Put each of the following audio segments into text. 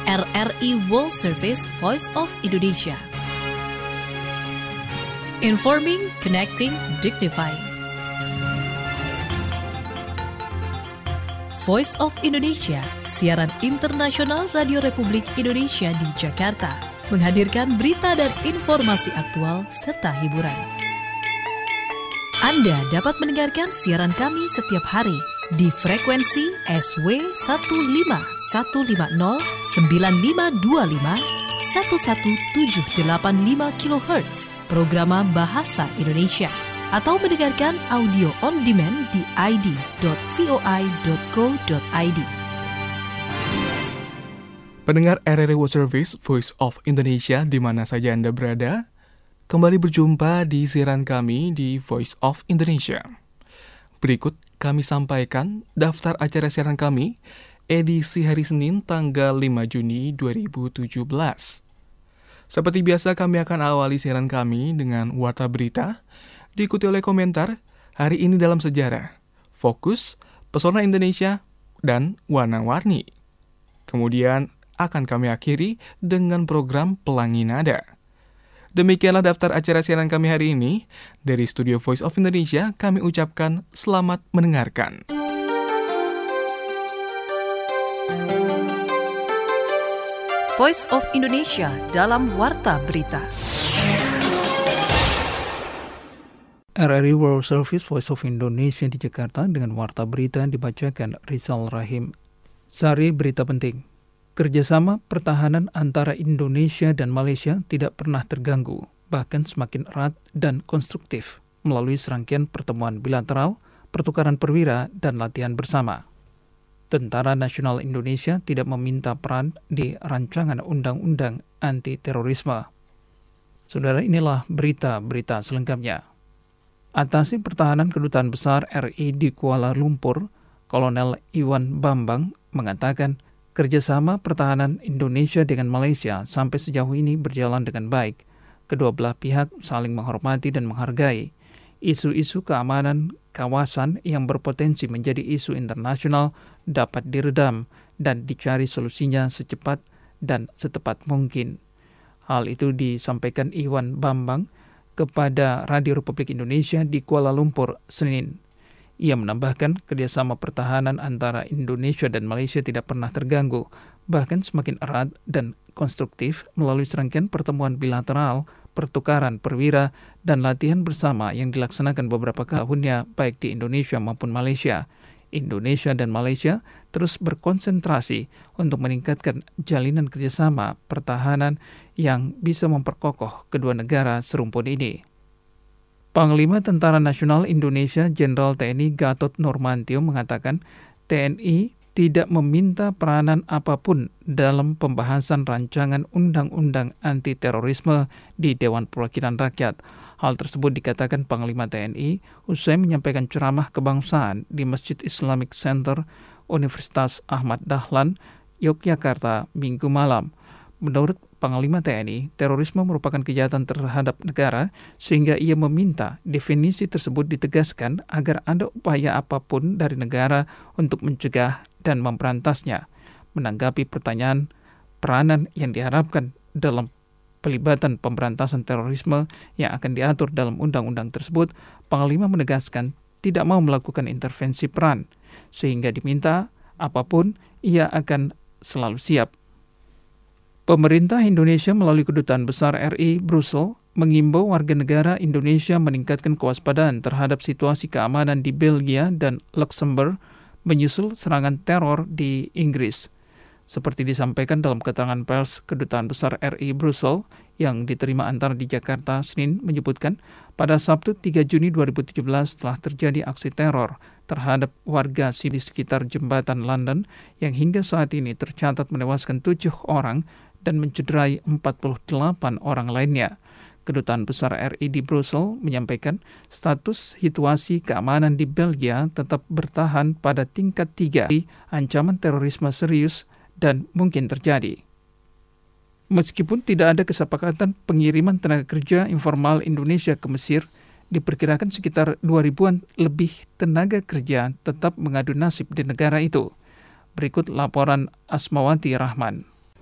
RRI World Service Voice of Indonesia. Informing, connecting, dignifying. Voice of Indonesia, siaran internasional Radio Republik Indonesia di Jakarta, menghadirkan berita dan informasi aktual serta hiburan. Anda dapat mendengarkan siaran kami setiap hari di frekuensi SW 15150 9525 11785 kHz Programa Bahasa Indonesia, atau mendengarkan audio on demand di id.voi.co.id. Pendengar RRI World Service Voice of Indonesia di mana saja Anda berada, kembali berjumpa di siaran kami di Voice of Indonesia. Berikut kami sampaikan daftar acara siaran kami edisi hari Senin tanggal 5 Juni 2017. Seperti biasa kami akan awali siaran kami dengan warta berita, diikuti oleh komentar hari ini dalam sejarah, fokus, pesona Indonesia, dan warna-warni. Kemudian akan kami akhiri dengan program Pelangi Nada. Demikianlah daftar acara siaran kami hari ini. Dari Studio Voice of Indonesia, kami ucapkan selamat mendengarkan. Voice of Indonesia dalam Warta Berita. RRI World Service Voice of Indonesia di Jakarta dengan Warta Berita yang dibacakan Rizal Rahim. Sari berita penting. Kerjasama pertahanan antara Indonesia dan Malaysia tidak pernah terganggu, bahkan semakin erat dan konstruktif melalui serangkaian pertemuan bilateral, pertukaran perwira, dan latihan bersama. Tentara Nasional Indonesia tidak meminta peran di rancangan undang-undang anti-terorisme. Saudara, inilah berita-berita selengkapnya. Atase Pertahanan Kedutaan Besar RI di Kuala Lumpur, Kolonel Iwan Bambang, mengatakan kerjasama pertahanan Indonesia dengan Malaysia sampai sejauh ini berjalan dengan baik. Kedua belah pihak saling menghormati dan menghargai. Isu-isu keamanan kawasan yang berpotensi menjadi isu internasional dapat diredam dan dicari solusinya secepat dan setepat mungkin. Hal itu disampaikan Iwan Bambang kepada Radio Republik Indonesia di Kuala Lumpur, Senin. Ia menambahkan kerjasama pertahanan antara Indonesia dan Malaysia tidak pernah terganggu, bahkan semakin erat dan konstruktif melalui serangkaian pertemuan bilateral, pertukaran perwira, dan latihan bersama yang dilaksanakan beberapa tahunnya baik di Indonesia maupun Malaysia. Indonesia dan Malaysia terus berkonsentrasi untuk meningkatkan jalinan kerjasama pertahanan yang bisa memperkokoh kedua negara serumpun ini. Panglima Tentara Nasional Indonesia Jenderal TNI Gatot Nurmantio mengatakan TNI tidak meminta peranan apapun dalam pembahasan rancangan undang-undang anti-terorisme di Dewan Perwakilan Rakyat. Hal tersebut dikatakan Panglima TNI usai menyampaikan ceramah kebangsaan di Masjid Islamic Center Universitas Ahmad Dahlan, Yogyakarta, Minggu malam. Menurut Panglima TNI, terorisme merupakan kejahatan terhadap negara sehingga ia meminta definisi tersebut ditegaskan agar ada upaya apapun dari negara untuk mencegah dan memberantasnya. Menanggapi pertanyaan peranan yang diharapkan dalam pelibatan pemberantasan terorisme yang akan diatur dalam undang-undang tersebut, Panglima menegaskan tidak mau melakukan intervensi peran, sehingga diminta apapun ia akan selalu siap. Pemerintah Indonesia melalui Kedutaan Besar RI Brussel mengimbau warga negara Indonesia meningkatkan kewaspadaan terhadap situasi keamanan di Belgia dan Luxembourg menyusul serangan teror di Inggris. Seperti disampaikan dalam keterangan pers Kedutaan Besar RI Brussel yang diterima antar di Jakarta Senin menyebutkan pada Sabtu 3 Juni 2017 telah terjadi aksi teror terhadap warga di sekitar jembatan London yang hingga saat ini tercatat menewaskan 7 orang dan mencederai 48 orang lainnya. Kedutaan Besar RI di Brussel menyampaikan status situasi keamanan di Belgia tetap bertahan pada tingkat 3. Ancaman terorisme serius dan mungkin terjadi. Meskipun tidak ada kesepakatan pengiriman tenaga kerja informal Indonesia ke Mesir, diperkirakan sekitar 2.000-an lebih tenaga kerja tetap mengadu nasib di negara itu. Berikut laporan Asmawati Rahman.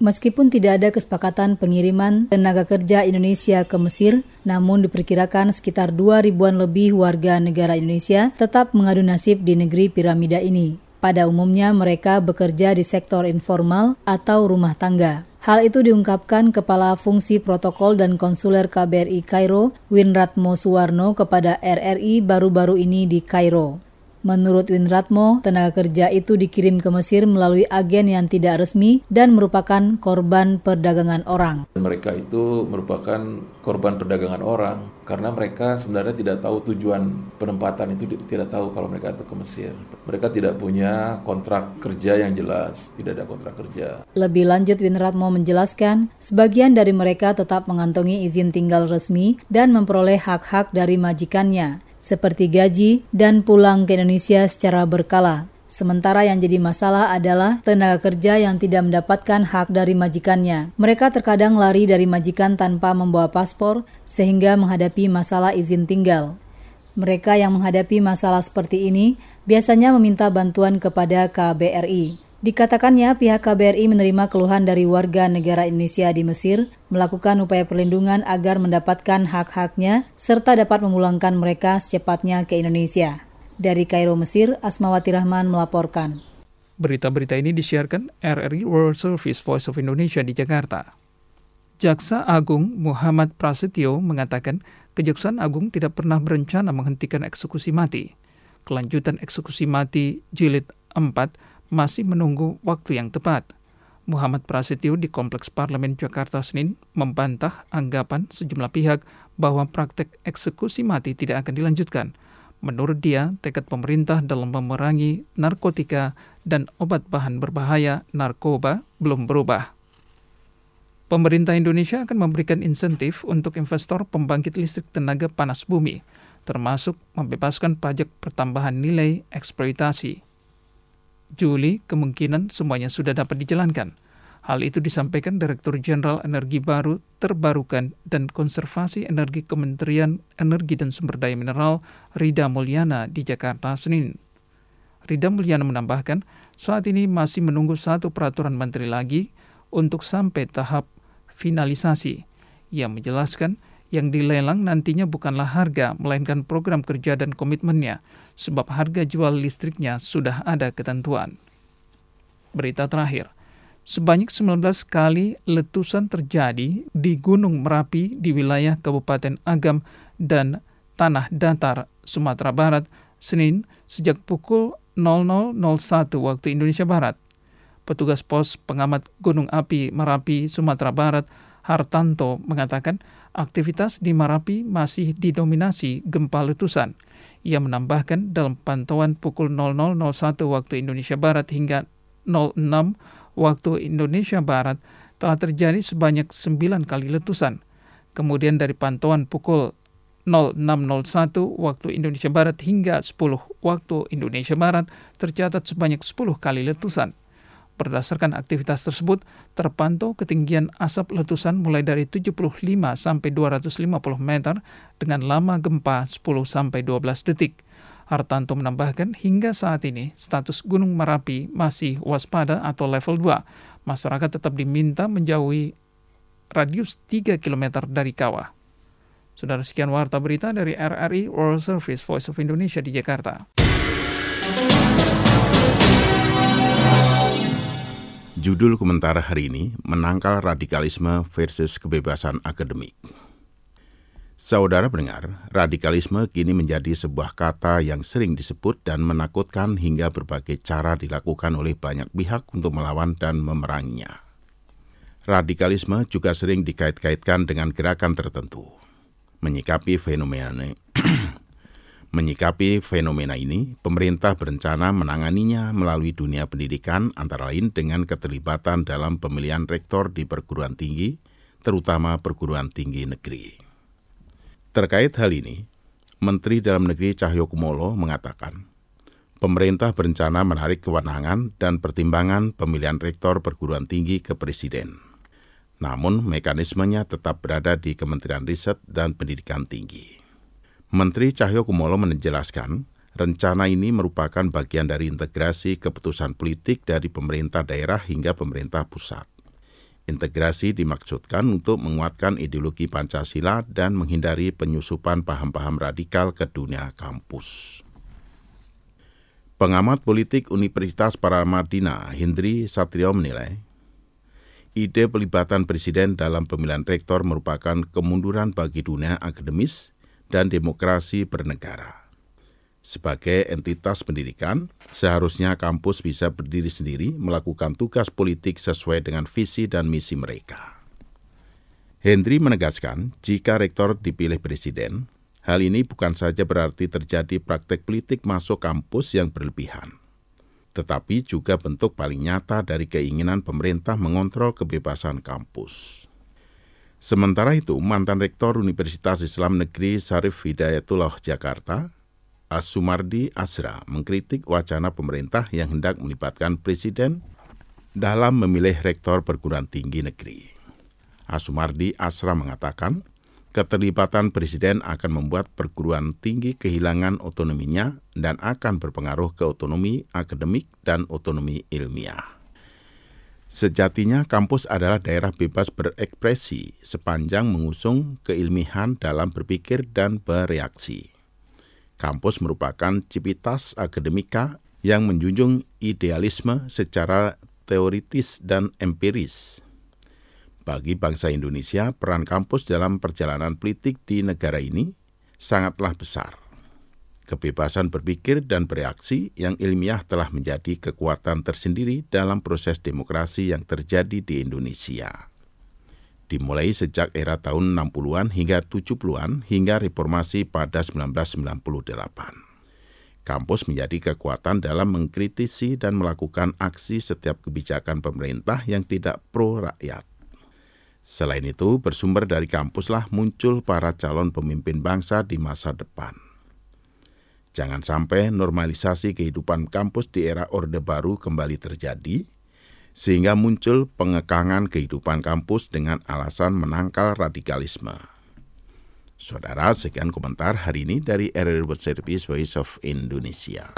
Meskipun tidak ada kesepakatan pengiriman tenaga kerja Indonesia ke Mesir, namun diperkirakan sekitar 2.000-an lebih warga negara Indonesia tetap mengadu nasib di negeri piramida ini. Pada umumnya mereka bekerja di sektor informal atau rumah tangga. Hal itu diungkapkan Kepala Fungsi Protokol dan Konsuler KBRI Kairo, Winratmo Suwarno kepada RRI baru-baru ini di Kairo. Menurut Winratmo, tenaga kerja itu dikirim ke Mesir melalui agen yang tidak resmi dan merupakan korban perdagangan orang. Mereka itu merupakan korban perdagangan orang karena mereka sebenarnya tidak tahu tujuan penempatan itu, tidak tahu kalau mereka itu ke Mesir. Mereka tidak punya kontrak kerja yang jelas, tidak ada kontrak kerja. Lebih lanjut, Winratmo menjelaskan, sebagian dari mereka tetap mengantongi izin tinggal resmi dan memperoleh hak-hak dari majikannya, seperti gaji dan pulang ke Indonesia secara berkala. Sementara yang jadi masalah adalah tenaga kerja yang tidak mendapatkan hak dari majikannya. Mereka terkadang lari dari majikan tanpa membawa paspor sehingga menghadapi masalah izin tinggal. Mereka yang menghadapi masalah seperti ini biasanya meminta bantuan kepada KBRI. Dikatakannya pihak KBRI menerima keluhan dari warga negara Indonesia di Mesir, melakukan upaya perlindungan agar mendapatkan hak-haknya, serta dapat memulangkan mereka secepatnya ke Indonesia. Dari Kairo, Mesir, Asmawati Rahman melaporkan. Berita-berita ini disiarkan RRI World Service Voice of Indonesia di Jakarta. Jaksa Agung Muhammad Prasetyo mengatakan Kejaksaan Agung tidak pernah berencana menghentikan eksekusi mati. Kelanjutan eksekusi mati jilid 4 masih menunggu waktu yang tepat. Muhammad Prasetyo di Kompleks Parlemen Jakarta Senin membantah anggapan sejumlah pihak bahwa praktek eksekusi mati tidak akan dilanjutkan. Menurut dia, tekad pemerintah dalam memerangi narkotika dan obat bahan berbahaya narkoba belum berubah. Pemerintah Indonesia akan memberikan insentif untuk investor pembangkit listrik tenaga panas bumi, termasuk membebaskan pajak pertambahan nilai eksploitasi. Juli, kemungkinan semuanya sudah dapat dijalankan. Hal itu disampaikan Direktur Jenderal Energi Baru, Terbarukan, dan Konservasi Energi Kementerian Energi dan Sumber Daya Mineral, Rida Mulyana di Jakarta, Senin. Rida Mulyana menambahkan, saat ini masih menunggu satu peraturan menteri lagi untuk sampai tahap finalisasi. Ia menjelaskan, yang dilelang nantinya bukanlah harga, melainkan program kerja dan komitmennya, sebab harga jual listriknya sudah ada ketentuan. Berita terakhir, sebanyak 19 kali letusan terjadi di Gunung Merapi di wilayah Kabupaten Agam dan Tanah Datar, Sumatera Barat, Senin sejak pukul 00.01 waktu Indonesia Barat. Petugas pos pengamat Gunung Api Merapi, Sumatera Barat, Hartanto mengatakan aktivitas di Merapi masih didominasi gempa letusan. Ia menambahkan dalam pantauan pukul 00.01 waktu Indonesia Barat hingga 06 waktu Indonesia Barat telah terjadi sebanyak 9 kali letusan. Kemudian dari pantauan pukul 06.01 waktu Indonesia Barat hingga 10 waktu Indonesia Barat tercatat sebanyak 10 kali letusan. Berdasarkan aktivitas tersebut, terpantau ketinggian asap letusan mulai dari 75 sampai 250 meter dengan lama gempa 10 sampai 12 detik. Hartanto menambahkan hingga saat ini status Gunung Merapi masih waspada atau level 2. Masyarakat tetap diminta menjauhi radius 3 km dari kawah. Saudara, sekian warta berita dari RRI World Service Voice of Indonesia di Jakarta. Judul komentar hari ini, menangkal radikalisme versus kebebasan akademik. Saudara pendengar, radikalisme kini menjadi sebuah kata yang sering disebut dan menakutkan hingga berbagai cara dilakukan oleh banyak pihak untuk melawan dan memeranginya. Radikalisme juga sering dikait-kaitkan dengan gerakan tertentu. Menyikapi fenomena ini, pemerintah berencana menanganinya melalui dunia pendidikan antara lain dengan keterlibatan dalam pemilihan rektor di perguruan tinggi, terutama perguruan tinggi negeri. Terkait hal ini, Menteri Dalam Negeri Cahyokumolo mengatakan, pemerintah berencana menarik kewenangan dan pertimbangan pemilihan rektor perguruan tinggi ke Presiden. Namun, mekanismenya tetap berada di Kementerian Riset dan Pendidikan Tinggi. Menteri Cahyokumolo menjelaskan, rencana ini merupakan bagian dari integrasi keputusan politik dari pemerintah daerah hingga pemerintah pusat. Integrasi dimaksudkan untuk menguatkan ideologi Pancasila dan menghindari penyusupan paham-paham radikal ke dunia kampus. Pengamat politik Universitas Paramadina, Hindri Satrio menilai, ide pelibatan presiden dalam pemilihan rektor merupakan kemunduran bagi dunia akademis dan demokrasi bernegara. Sebagai entitas pendidikan, seharusnya kampus bisa berdiri sendiri melakukan tugas politik sesuai dengan visi dan misi mereka. Hendri menegaskan, jika rektor dipilih presiden, hal ini bukan saja berarti terjadi praktek politik masuk kampus yang berlebihan, tetapi juga bentuk paling nyata dari keinginan pemerintah mengontrol kebebasan kampus. Sementara itu, mantan rektor Universitas Islam Negeri Syarif Hidayatullah Jakarta, As-Sumardi Asra, mengkritik wacana pemerintah yang hendak melibatkan presiden dalam memilih rektor perguruan tinggi negeri. As-Sumardi Asra mengatakan, keterlibatan presiden akan membuat perguruan tinggi kehilangan otonominya dan akan berpengaruh ke otonomi akademik dan otonomi ilmiah. Sejatinya kampus adalah daerah bebas berekspresi sepanjang mengusung keilmihan dalam berpikir dan bereaksi. Kampus merupakan civitas akademika yang menjunjung idealisme secara teoritis dan empiris. Bagi bangsa Indonesia, peran kampus dalam perjalanan politik di negara ini sangatlah besar. Kebebasan berpikir dan bereaksi yang ilmiah telah menjadi kekuatan tersendiri dalam proses demokrasi yang terjadi di Indonesia. Dimulai sejak era tahun 60-an hingga 70-an hingga reformasi pada 1998. Kampus menjadi kekuatan dalam mengkritisi dan melakukan aksi setiap kebijakan pemerintah yang tidak pro rakyat. Selain itu, bersumber dari kampuslah muncul para calon pemimpin bangsa di masa depan. Jangan sampai normalisasi kehidupan kampus di era Orde Baru kembali terjadi, sehingga muncul pengekangan kehidupan kampus dengan alasan menangkal radikalisme. Saudara, sekian komentar hari ini dari RRI World Service Voice of Indonesia.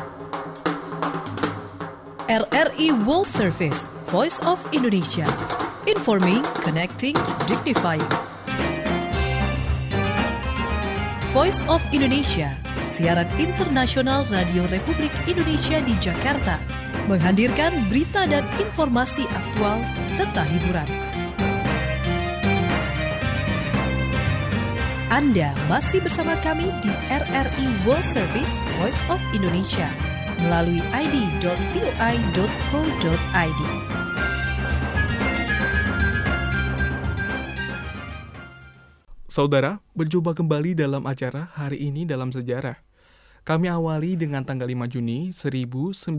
RRI World Service Voice of Indonesia. Informing, connecting, dignifying. Voice of Indonesia, siaran internasional Radio Republik Indonesia di Jakarta, menghadirkan berita dan informasi aktual serta hiburan. Anda masih bersama kami di RRI World Service Voice of Indonesia melalui id.voi.co.id. Saudara, berjumpa kembali dalam acara Hari Ini Dalam Sejarah. Kami awali dengan tanggal 5 Juni 1967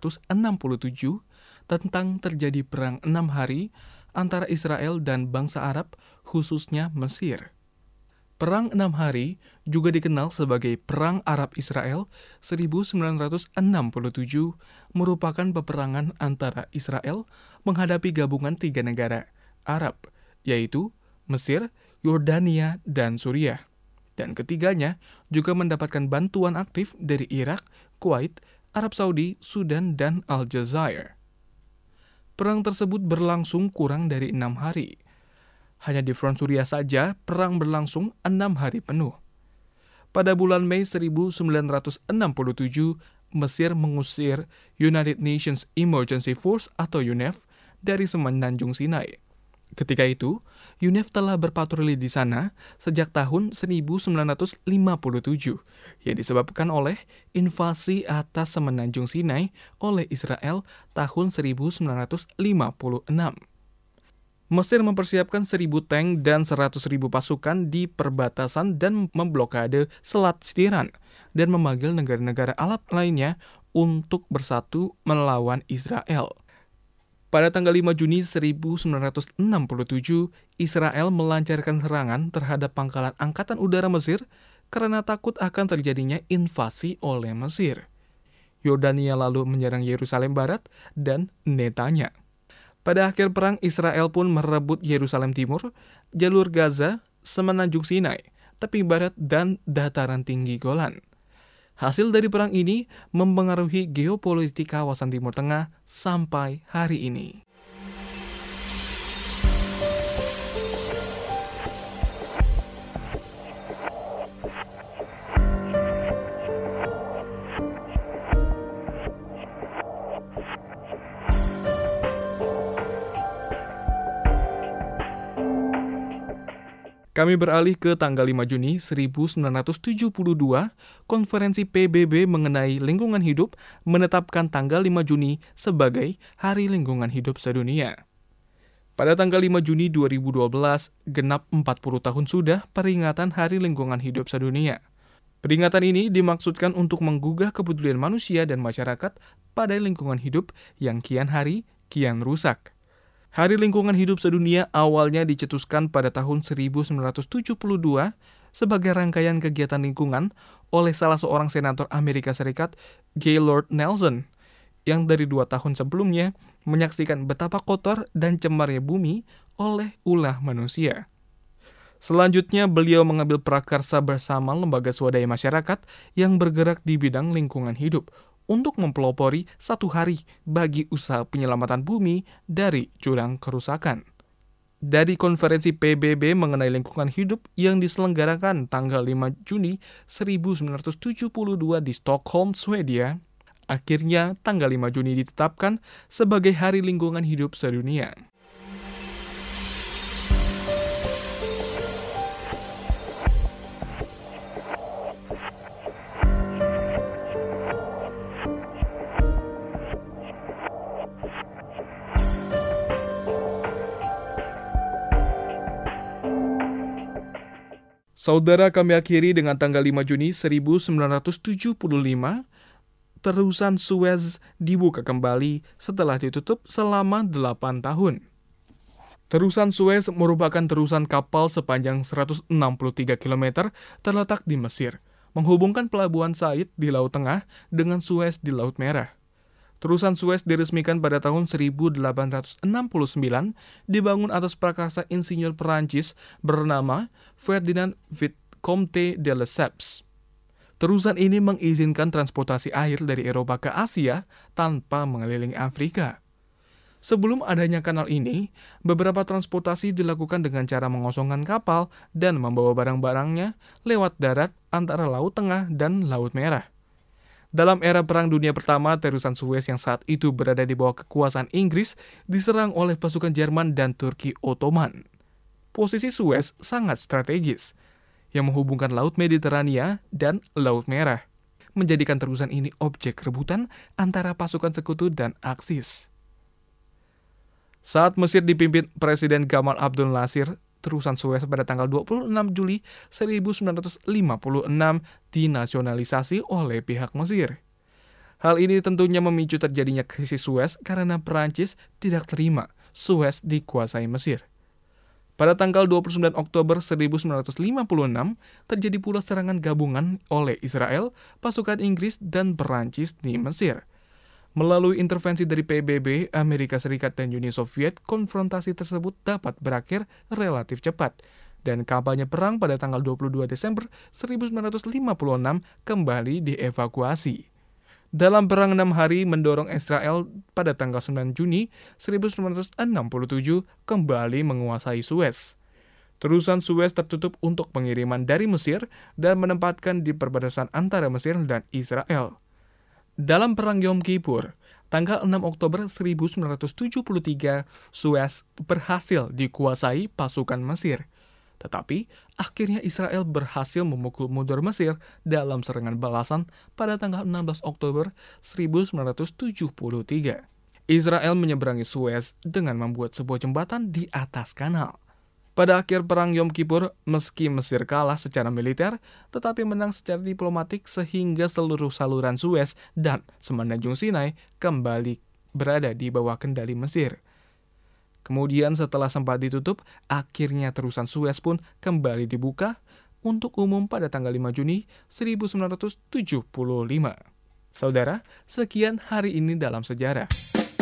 tentang terjadi perang 6 hari antara Israel dan bangsa Arab, khususnya Mesir. Perang 6 hari juga dikenal sebagai Perang Arab-Israel 1967, merupakan peperangan antara Israel menghadapi gabungan 3 negara Arab, yaitu Mesir, Yordania, dan Suriah. Dan ketiganya juga mendapatkan bantuan aktif dari Irak, Kuwait, Arab Saudi, Sudan, dan Aljazair. Perang tersebut berlangsung kurang dari 6 hari. Hanya di front Suriah saja, perang berlangsung 6 hari penuh. Pada bulan Mei 1967, Mesir mengusir United Nations Emergency Force atau UNEF dari Semenanjung Sinai. Ketika itu, UNEF telah berpatroli di sana sejak tahun 1957, yang disebabkan oleh invasi atas Semenanjung Sinai oleh Israel tahun 1956. Mesir mempersiapkan 1.000 tank dan 100.000 pasukan di perbatasan dan memblokade Selat Tiran dan memanggil negara-negara Arab lainnya untuk bersatu melawan Israel. Pada tanggal 5 Juni 1967, Israel melancarkan serangan terhadap pangkalan Angkatan Udara Mesir karena takut akan terjadinya invasi oleh Mesir. Yordania lalu menyerang Yerusalem Barat dan Netanya. Pada akhir perang, Israel pun merebut Yerusalem Timur, jalur Gaza, Semenanjung Sinai, tepi barat, dan dataran tinggi Golan. Hasil dari perang ini mempengaruhi geopolitik kawasan Timur Tengah sampai hari ini. Kami beralih ke tanggal 5 Juni 1972, konferensi PBB mengenai lingkungan hidup menetapkan tanggal 5 Juni sebagai Hari Lingkungan Hidup Sedunia. Pada tanggal 5 Juni 2012, genap 40 tahun sudah peringatan Hari Lingkungan Hidup Sedunia. Peringatan ini dimaksudkan untuk menggugah kepedulian manusia dan masyarakat pada lingkungan hidup yang kian hari kian rusak. Hari Lingkungan Hidup Sedunia awalnya dicetuskan pada tahun 1972 sebagai rangkaian kegiatan lingkungan oleh salah seorang senator Amerika Serikat, Gaylord Nelson, yang dari 2 tahun sebelumnya menyaksikan betapa kotor dan cemarnya bumi oleh ulah manusia. Selanjutnya, beliau mengambil prakarsa bersama lembaga swadaya masyarakat yang bergerak di bidang lingkungan hidup untuk mempelopori 1 hari bagi usaha penyelamatan bumi dari jurang kerusakan. Dari konferensi PBB mengenai lingkungan hidup yang diselenggarakan tanggal 5 Juni 1972 di Stockholm, Swedia, akhirnya tanggal 5 Juni ditetapkan sebagai Hari Lingkungan Hidup Sedunia. Saudara, kami akhiri dengan tanggal 5 Juni 1975, terusan Suez dibuka kembali setelah ditutup selama 8 tahun. Terusan Suez merupakan terusan kapal sepanjang 163 km terletak di Mesir, menghubungkan Pelabuhan Said di Laut Tengah dengan Suez di Laut Merah. Terusan Suez diresmikan pada tahun 1869, dibangun atas prakarsa insinyur Perancis bernama Ferdinand Vicomte de Lesseps. Terusan ini mengizinkan transportasi air dari Eropa ke Asia tanpa mengelilingi Afrika. Sebelum adanya kanal ini, beberapa transportasi dilakukan dengan cara mengosongkan kapal dan membawa barang-barangnya lewat darat antara Laut Tengah dan Laut Merah. Dalam era Perang Dunia Pertama, terusan Suez yang saat itu berada di bawah kekuasaan Inggris diserang oleh pasukan Jerman dan Turki Ottoman. Posisi Suez sangat strategis, yang menghubungkan Laut Mediterania dan Laut Merah, menjadikan terusan ini objek rebutan antara pasukan sekutu dan Aksis. Saat Mesir dipimpin Presiden Gamal Abdel Nasir, terusan Suez pada tanggal 26 Juli 1956 dinasionalisasi oleh pihak Mesir. Hal ini tentunya memicu terjadinya krisis Suez karena Perancis tidak terima Suez dikuasai Mesir. Pada tanggal 29 Oktober 1956 terjadi pula serangan gabungan oleh Israel, pasukan Inggris, dan Perancis di Mesir. Melalui intervensi dari PBB, Amerika Serikat, dan Uni Soviet, konfrontasi tersebut dapat berakhir relatif cepat, dan kampanye perang pada tanggal 22 Desember 1956 kembali dievakuasi. Dalam perang 6 hari mendorong Israel pada tanggal 9 Juni 1967 kembali menguasai Suez. Terusan Suez tertutup untuk pengiriman dari Mesir dan menempatkan di perbatasan antara Mesir dan Israel. Dalam Perang Yom Kippur, tanggal 6 Oktober 1973, Suez berhasil dikuasai pasukan Mesir. Tetapi, akhirnya Israel berhasil memukul mundur Mesir dalam serangan balasan pada tanggal 16 Oktober 1973. Israel menyeberangi Suez dengan membuat sebuah jembatan di atas kanal. Pada akhir Perang Yom Kippur, meski Mesir kalah secara militer, tetapi menang secara diplomatik sehingga seluruh saluran Suez dan Semenanjung Sinai kembali berada di bawah kendali Mesir. Kemudian setelah sempat ditutup, akhirnya terusan Suez pun kembali dibuka untuk umum pada tanggal 5 Juni 1975. Saudara, sekian hari ini dalam sejarah.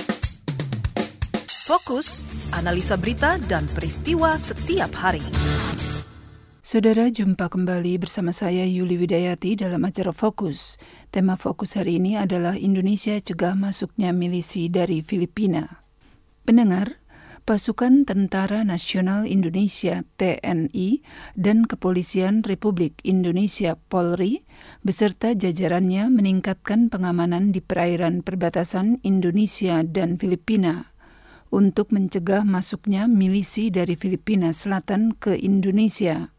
Fokus, analisa berita dan peristiwa setiap hari. Saudara, jumpa kembali bersama saya Yuli Widayati dalam acara Fokus. Tema Fokus hari ini adalah Indonesia cegah masuknya milisi dari Filipina. Pendengar, Pasukan Tentara Nasional Indonesia (TNI) dan Kepolisian Republik Indonesia (Polri) beserta jajarannya meningkatkan pengamanan di perairan perbatasan Indonesia dan Filipina untuk mencegah masuknya milisi dari Filipina Selatan ke Indonesia.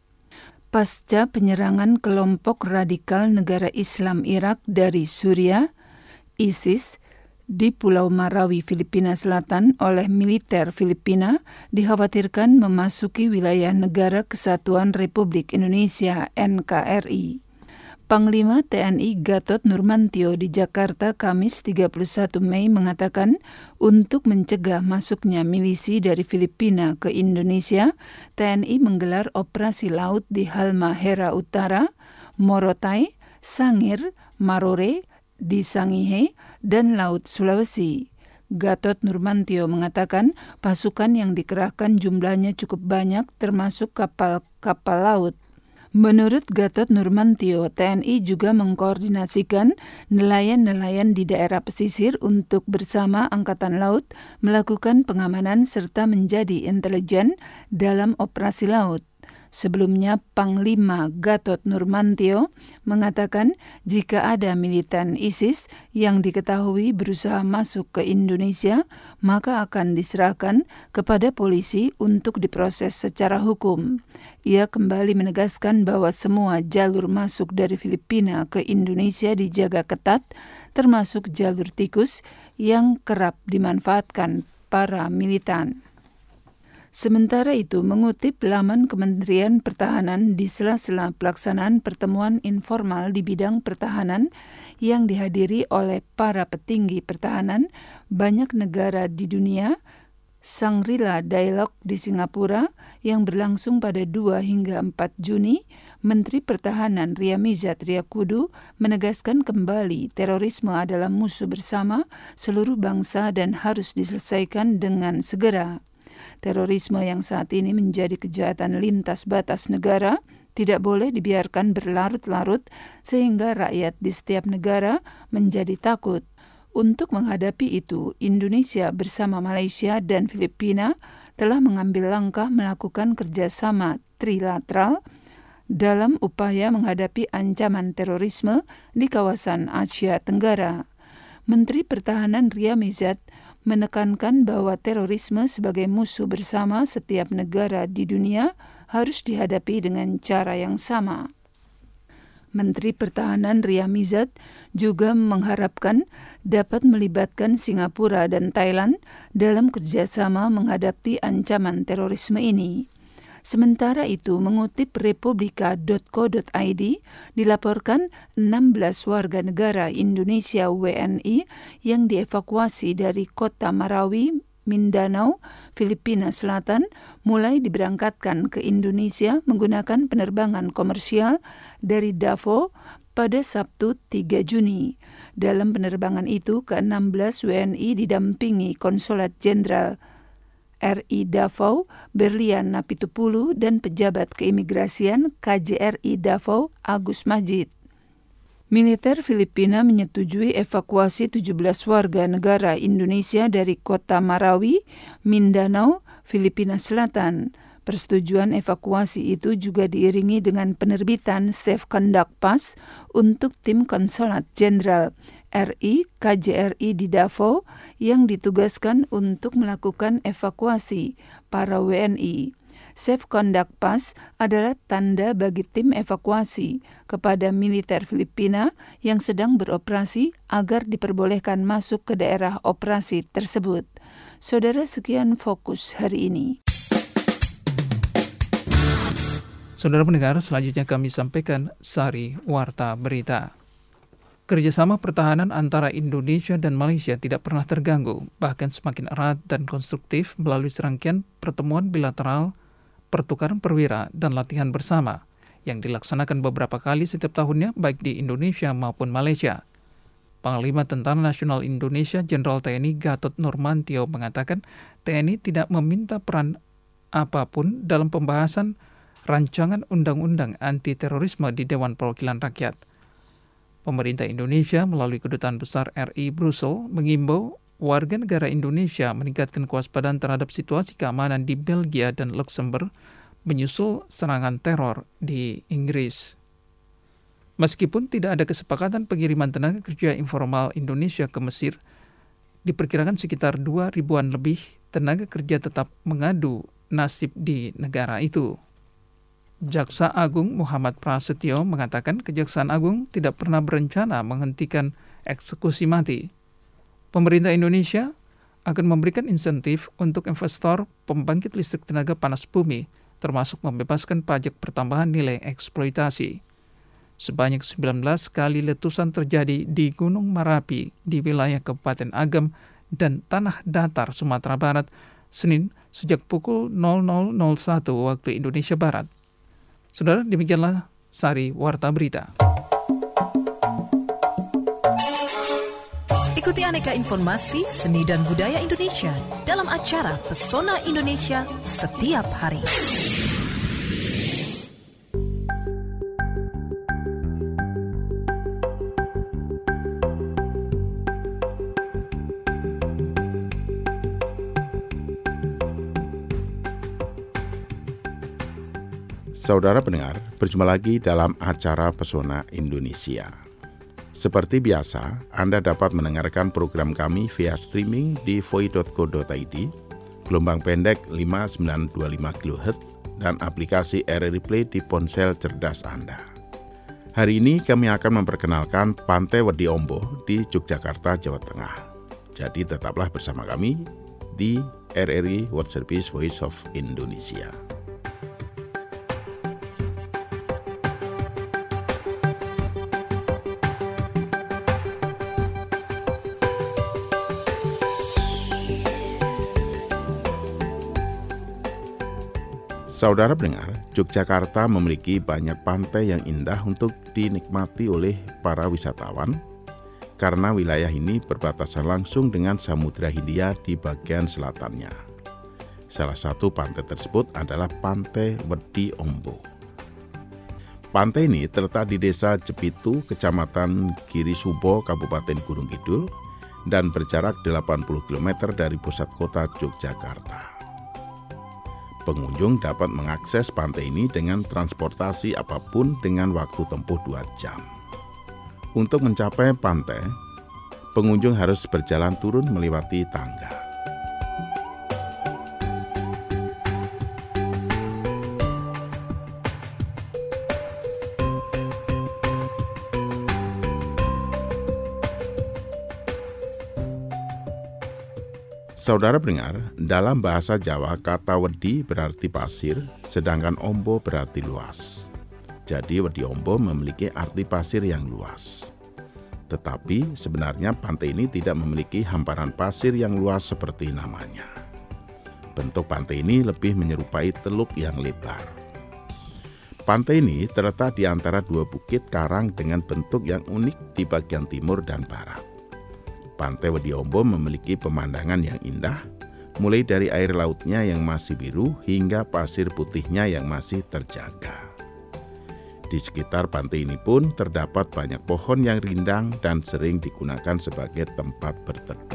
Pasca penyerangan kelompok radikal negara Islam Irak dari Suriah, ISIS, di Pulau Marawi, Filipina Selatan oleh militer Filipina dikhawatirkan memasuki wilayah Negara Kesatuan Republik Indonesia (NKRI). Panglima TNI Gatot Nurmantio di Jakarta Kamis 31 Mei mengatakan untuk mencegah masuknya milisi dari Filipina ke Indonesia, TNI menggelar operasi laut di Halmahera Utara, Morotai, Sangir, Marore, di Sangihe, dan Laut Sulawesi. Gatot Nurmantio mengatakan pasukan yang dikerahkan jumlahnya cukup banyak termasuk kapal-kapal laut. Menurut Gatot Nurmantio, TNI juga mengkoordinasikan nelayan-nelayan di daerah pesisir untuk bersama Angkatan Laut melakukan pengamanan serta menjadi intelijen dalam operasi laut. Sebelumnya, Panglima Gatot Nurmantio mengatakan jika ada militan ISIS yang diketahui berusaha masuk ke Indonesia, maka akan diserahkan kepada polisi untuk diproses secara hukum. Ia kembali menegaskan bahwa semua jalur masuk dari Filipina ke Indonesia dijaga ketat, termasuk jalur tikus yang kerap dimanfaatkan para militan. Sementara itu, mengutip laman Kementerian Pertahanan di sela-sela pelaksanaan pertemuan informal di bidang pertahanan yang dihadiri oleh para petinggi pertahanan banyak negara di dunia, Shangri-La Dialogue di Singapura yang berlangsung pada 2 hingga 4 Juni, Menteri Pertahanan Ryamizat Riyakudu menegaskan kembali terorisme adalah musuh bersama seluruh bangsa dan harus diselesaikan dengan segera. Terorisme yang saat ini menjadi kejahatan lintas batas negara tidak boleh dibiarkan berlarut-larut sehingga rakyat di setiap negara menjadi takut. Untuk menghadapi itu, Indonesia bersama Malaysia dan Filipina telah mengambil langkah melakukan kerjasama trilateral dalam upaya menghadapi ancaman terorisme di kawasan Asia Tenggara. Menteri Pertahanan Ryamizat menekankan bahwa terorisme sebagai musuh bersama setiap negara di dunia harus dihadapi dengan cara yang sama. Menteri Pertahanan Ryamizat juga mengharapkan dapat melibatkan Singapura dan Thailand dalam kerjasama menghadapi ancaman terorisme ini. Sementara itu, mengutip republika.co.id, dilaporkan 16 warga negara Indonesia WNI yang dievakuasi dari kota Marawi, Mindanao, Filipina Selatan, mulai diberangkatkan ke Indonesia menggunakan penerbangan komersial dari Davao pada Sabtu 3 Juni. Dalam penerbangan itu, ke-16 WNI didampingi Konsulat Jenderal RI Davao, Berlian Napitupulu, dan pejabat keimigrasian KJRI Davao, Agus Majid. Militer Filipina menyetujui evakuasi 17 warga negara Indonesia dari kota Marawi, Mindanao, Filipina Selatan. Persetujuan evakuasi itu juga diiringi dengan penerbitan Safe Conduct Pass untuk tim Konsulat Jenderal RI KJRI di Davao yang ditugaskan untuk melakukan evakuasi para WNI. Safe Conduct Pass adalah tanda bagi tim evakuasi kepada militer Filipina yang sedang beroperasi agar diperbolehkan masuk ke daerah operasi tersebut. Saudara, sekian fokus hari ini. Saudara pendengar, selanjutnya kami sampaikan sari warta berita. Kerjasama pertahanan antara Indonesia dan Malaysia tidak pernah terganggu, bahkan semakin erat dan konstruktif melalui serangkaian pertemuan bilateral, pertukaran perwira, dan latihan bersama yang dilaksanakan beberapa kali setiap tahunnya baik di Indonesia maupun Malaysia. Panglima Tentara Nasional Indonesia Jenderal TNI Gatot Nurmantio mengatakan TNI tidak meminta peran apapun dalam pembahasan rancangan undang-undang anti-terorisme di Dewan Perwakilan Rakyat. Pemerintah Indonesia melalui Kedutaan Besar RI Brussels mengimbau warga negara Indonesia meningkatkan kewaspadaan terhadap situasi keamanan di Belgia dan Luxembourg menyusul serangan teror di Inggris. Meskipun tidak ada kesepakatan pengiriman tenaga kerja informal Indonesia ke Mesir, diperkirakan sekitar 2.000-an lebih tenaga kerja tetap mengadu nasib di negara itu. Jaksa Agung Muhammad Prasetyo mengatakan Kejaksaan Agung tidak pernah berencana menghentikan eksekusi mati. Pemerintah Indonesia akan memberikan insentif untuk investor pembangkit listrik tenaga panas bumi, termasuk membebaskan pajak pertambahan nilai eksploitasi. Sebanyak 19 kali letusan terjadi di Gunung Merapi di wilayah Kabupaten Agam dan Tanah Datar, Sumatera Barat, Senin sejak pukul 00.01 waktu Indonesia Barat. Saudara, demikianlah Sari Warta Berita. Ikuti aneka informasi seni dan budaya Indonesia dalam acara Pesona Indonesia setiap hari. Saudara pendengar, berjumpa lagi dalam acara Pesona Indonesia. Seperti biasa, Anda dapat mendengarkan program kami via streaming di voi.co.id, gelombang pendek 5925 kHz, dan aplikasi RRI Play di ponsel cerdas Anda. Hari ini kami akan memperkenalkan Pantai Wedi Ombo di Yogyakarta, Jawa Tengah. Jadi tetaplah bersama kami di RRI World Service Voice of Indonesia. Saudara pendengar, Yogyakarta memiliki banyak pantai yang indah untuk dinikmati oleh para wisatawan karena wilayah ini berbatasan langsung dengan Samudra Hindia di bagian selatannya. Salah satu pantai tersebut adalah Pantai Wedi Ombo. Pantai ini terletak di Desa Jepitu, Kecamatan Girisubo, Kabupaten Gunung Kidul, dan berjarak 80 km dari pusat kota Yogyakarta. Pengunjung dapat mengakses pantai ini dengan transportasi apapun dengan waktu tempuh 2 jam. Untuk mencapai pantai, pengunjung harus berjalan turun melewati tangga. Saudara pendengar, dalam bahasa Jawa kata wedi berarti pasir, sedangkan ombo berarti luas. Jadi Wedi Ombo memiliki arti pasir yang luas. Tetapi sebenarnya pantai ini tidak memiliki hamparan pasir yang luas seperti namanya. Bentuk pantai ini lebih menyerupai teluk yang lebar. Pantai ini terletak di antara 2 bukit karang dengan bentuk yang unik di bagian timur dan barat. Pantai Wedi Ombo memiliki pemandangan yang indah, mulai dari air lautnya yang masih biru hingga pasir putihnya yang masih terjaga. Di sekitar pantai ini pun terdapat banyak pohon yang rindang dan sering digunakan sebagai tempat berteduh.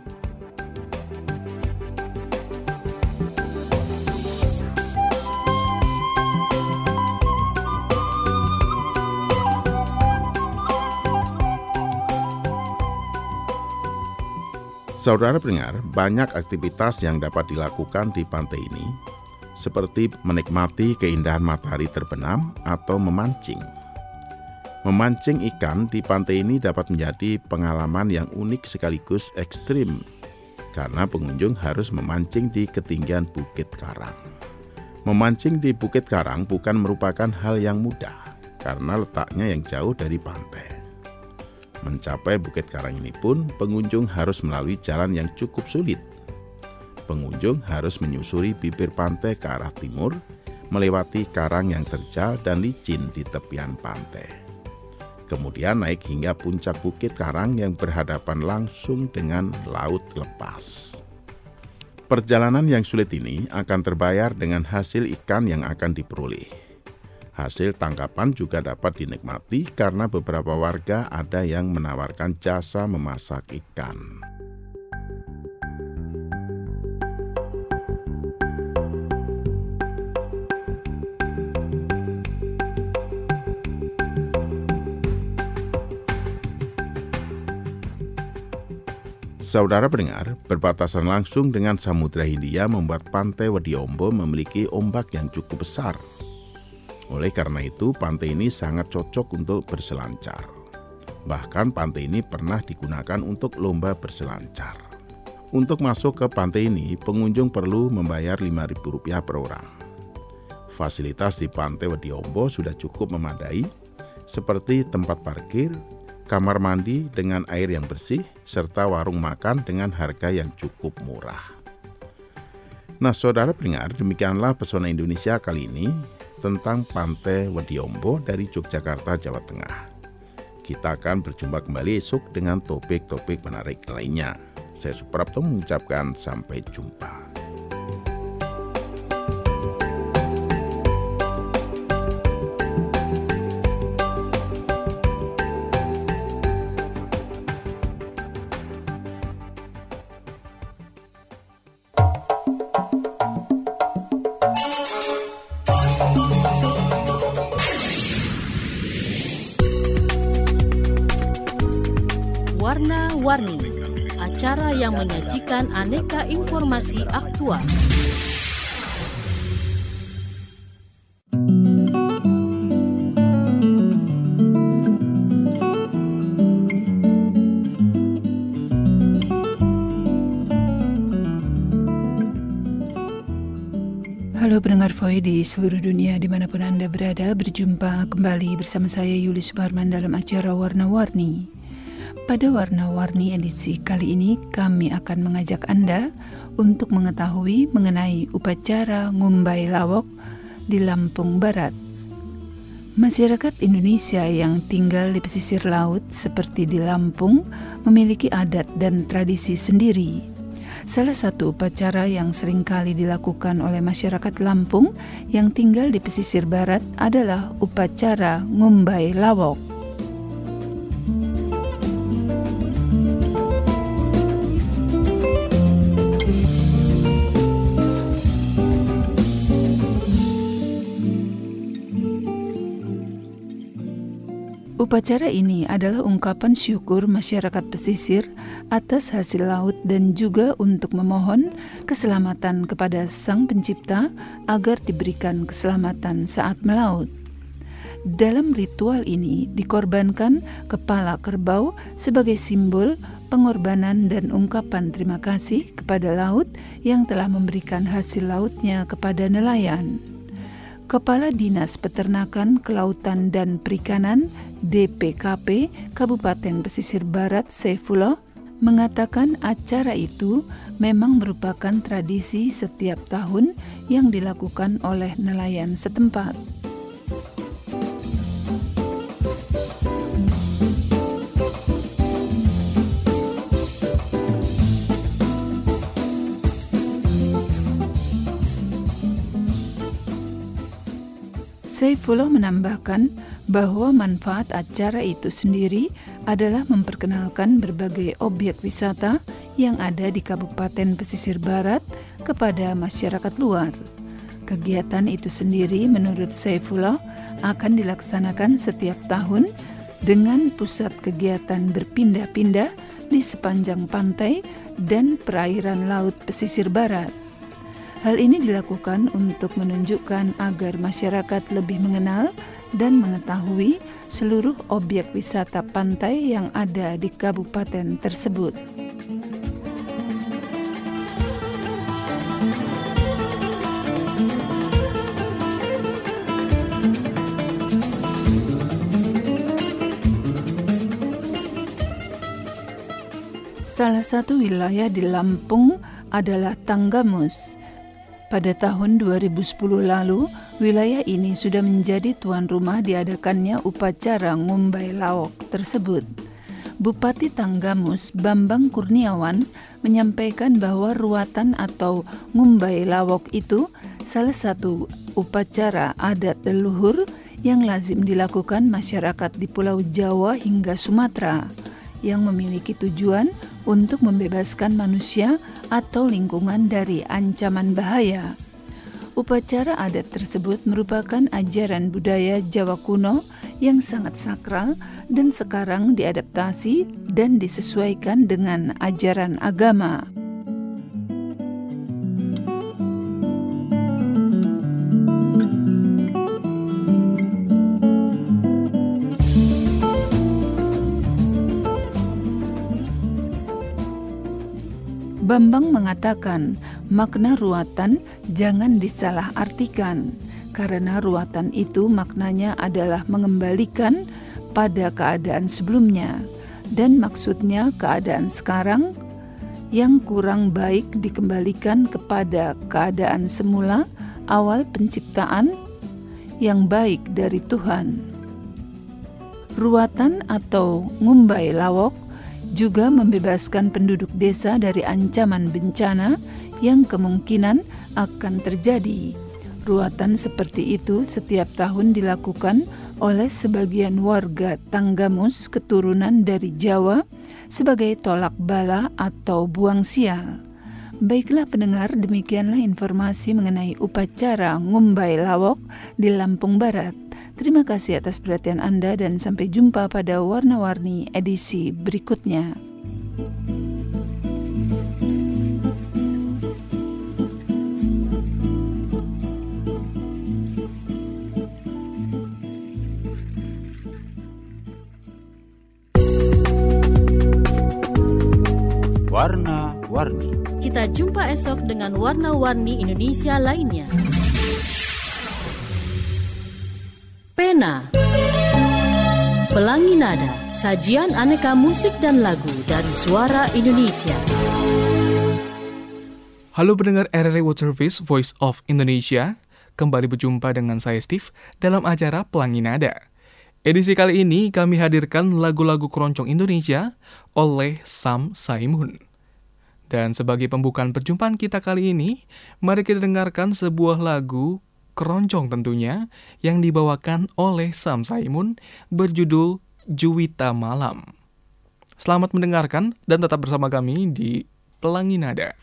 Saudara pendengar, banyak aktivitas yang dapat dilakukan di pantai ini, seperti menikmati keindahan matahari terbenam atau memancing. Memancing ikan di pantai ini dapat menjadi pengalaman yang unik sekaligus ekstrim, karena pengunjung harus memancing di ketinggian Bukit Karang. Memancing di Bukit Karang bukan merupakan hal yang mudah, karena letaknya yang jauh dari pantai. Mencapai Bukit Karang ini pun pengunjung harus melalui jalan yang cukup sulit. Pengunjung harus menyusuri bibir pantai ke arah timur, melewati karang yang terjal dan licin di tepian pantai. Kemudian naik hingga puncak Bukit Karang yang berhadapan langsung dengan laut lepas. Perjalanan yang sulit ini akan terbayar dengan hasil ikan yang akan diperoleh. Hasil tangkapan juga dapat dinikmati karena beberapa warga ada yang menawarkan jasa memasak ikan. Saudara pendengar, berbatasan langsung dengan Samudra Hindia membuat Pantai Wediombo memiliki ombak yang cukup besar. Oleh karena itu, pantai ini sangat cocok untuk berselancar. Bahkan pantai ini pernah digunakan untuk lomba berselancar. Untuk masuk ke pantai ini, pengunjung perlu membayar Rp5.000 per orang. Fasilitas di Pantai Wediombo sudah cukup memadai, seperti tempat parkir, kamar mandi dengan air yang bersih, serta warung makan dengan harga yang cukup murah. Nah, saudara pendengar, demikianlah pesona Indonesia kali ini tentang Pantai Wediombo dari Yogyakarta, Jawa Tengah. Kita akan berjumpa kembali esok dengan topik-topik menarik lainnya. Saya Suprapto mengucapkan sampai jumpa. Warna-Warni, acara yang menyajikan aneka informasi aktual. Halo pendengar Voi di seluruh dunia dimanapun Anda berada, berjumpa kembali bersama saya Yuli Suparman dalam acara Warna-Warni. Pada Warna-Warni edisi kali ini kami akan mengajak Anda untuk mengetahui mengenai upacara ngumbai lawok di Lampung Barat. Masyarakat Indonesia yang tinggal di pesisir laut seperti di Lampung memiliki adat dan tradisi sendiri. Salah satu upacara yang seringkali dilakukan oleh masyarakat Lampung yang tinggal di pesisir barat adalah upacara ngumbai lawok. Upacara ini adalah ungkapan syukur masyarakat pesisir atas hasil laut dan juga untuk memohon keselamatan kepada Sang Pencipta agar diberikan keselamatan saat melaut. Dalam ritual ini dikorbankan kepala kerbau sebagai simbol pengorbanan dan ungkapan terima kasih kepada laut yang telah memberikan hasil lautnya kepada nelayan. Kepala Dinas Peternakan, Kelautan dan Perikanan DPKP Kabupaten Pesisir Barat Saifullah mengatakan acara itu memang merupakan tradisi setiap tahun yang dilakukan oleh nelayan setempat. Saifullah menambahkan bahwa manfaat acara itu sendiri adalah memperkenalkan berbagai objek wisata yang ada di Kabupaten Pesisir Barat kepada masyarakat luar. Kegiatan itu sendiri menurut Saifullah akan dilaksanakan setiap tahun dengan pusat kegiatan berpindah-pindah di sepanjang pantai dan perairan laut pesisir barat. Hal ini dilakukan untuk menunjukkan agar masyarakat lebih mengenal dan mengetahui seluruh objek wisata pantai yang ada di kabupaten tersebut. Salah satu wilayah di Lampung adalah Tanggamus. Pada tahun 2010 lalu, wilayah ini sudah menjadi tuan rumah diadakannya upacara ngumbai lawok tersebut. Bupati Tanggamus Bambang Kurniawan menyampaikan bahwa ruatan atau ngumbai lawok itu salah satu upacara adat leluhur yang lazim dilakukan masyarakat di Pulau Jawa hingga Sumatera, yang memiliki tujuan untuk membebaskan manusia atau lingkungan dari ancaman bahaya. Upacara adat tersebut merupakan ajaran budaya Jawa kuno yang sangat sakral dan sekarang diadaptasi dan disesuaikan dengan ajaran agama. Bambang mengatakan, makna ruatan jangan disalahartikan, karena ruatan itu maknanya adalah mengembalikan pada keadaan sebelumnya, dan maksudnya keadaan sekarang yang kurang baik dikembalikan kepada keadaan semula awal penciptaan yang baik dari Tuhan. Ruatan atau ngumbai lawok juga membebaskan penduduk desa dari ancaman bencana yang kemungkinan akan terjadi. Ruatan seperti itu setiap tahun dilakukan oleh sebagian warga Tanggamus keturunan dari Jawa sebagai tolak bala atau buang sial. Baiklah pendengar, demikianlah informasi mengenai upacara ngumbai lawok di Lampung Barat. Terima kasih atas perhatian Anda dan sampai jumpa pada Warna-Warni edisi berikutnya. Warna-Warni. Kita jumpa esok dengan Warna-Warni Indonesia lainnya. Pena, Pelangi Nada, sajian aneka musik dan lagu dari suara Indonesia. Halo pendengar RRI World Service Voice of Indonesia, kembali berjumpa dengan saya Steve dalam acara Pelangi Nada. Edisi kali ini kami hadirkan lagu-lagu keroncong Indonesia oleh Sam Saimun. Dan sebagai pembukaan perjumpaan kita kali ini, mari kita dengarkan sebuah lagu keroncong tentunya yang dibawakan oleh Sam Saimun berjudul Juwita Malam. Selamat mendengarkan dan tetap bersama kami di Pelangi Nada.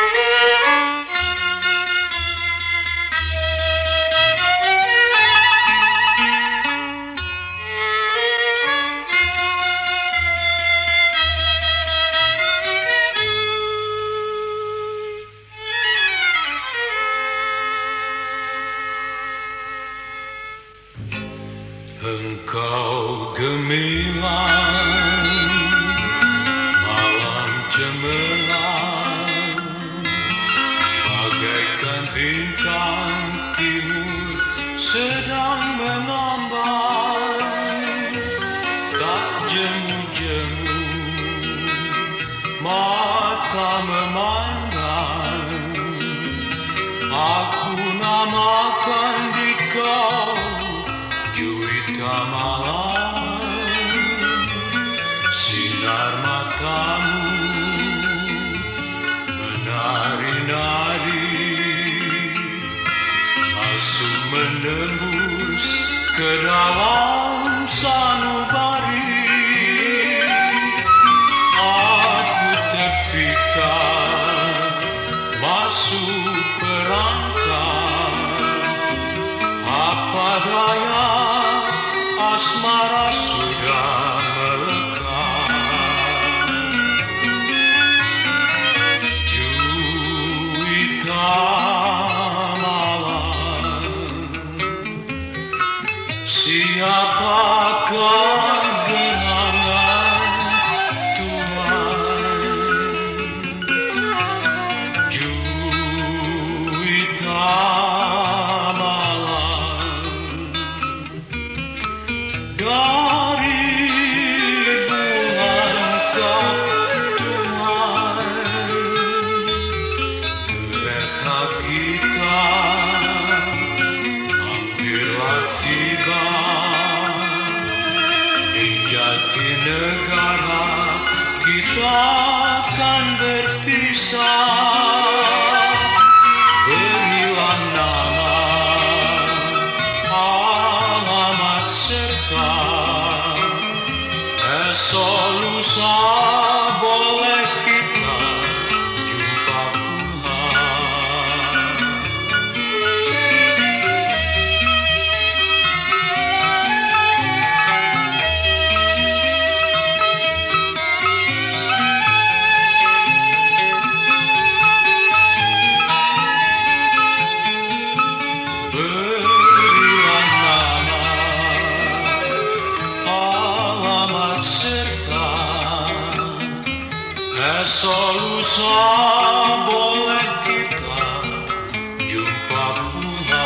Engkau gemilang, malam cemerlang, bagaikan bintang timur sedang mengambang, tak jemu-jemu mata memandang, aku namakan di kau Juwita malam, sinar matamu menari-nari, masuk menembus ke dalam sanubari. Aku terpikat masuk perangkap, apa daya asmara sudah melekat. Juwita malam, siapakah gerangan Tuhan? Juwita dari bukankah Tuhan kereta kita hampirlah tiba di Jatinegara, kita akan berpisah. Berilah nama, alamat serta esok lusa boleh kita jumpa pula. boleh kita jumpa pula.